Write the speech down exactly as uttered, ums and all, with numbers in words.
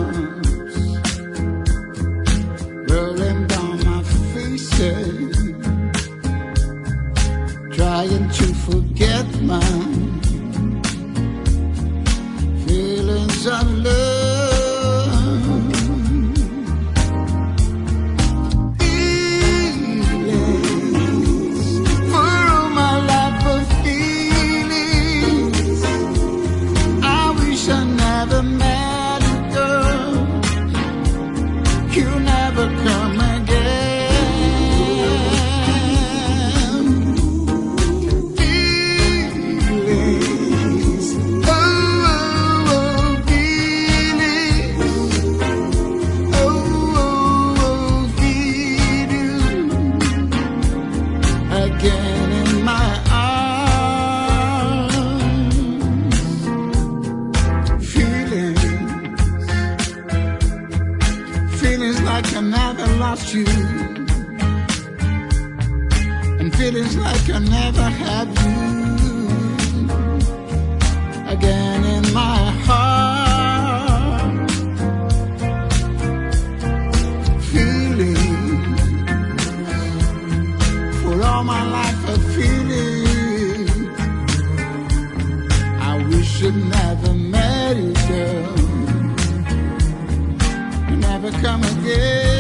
teardrops rolling down my face, trying to forget my feelings of love. Like I never lost you, and feelings like I never had you again in my heart. Feeling for all my life, a feeling I wish I'd never met you, girl. Never come again.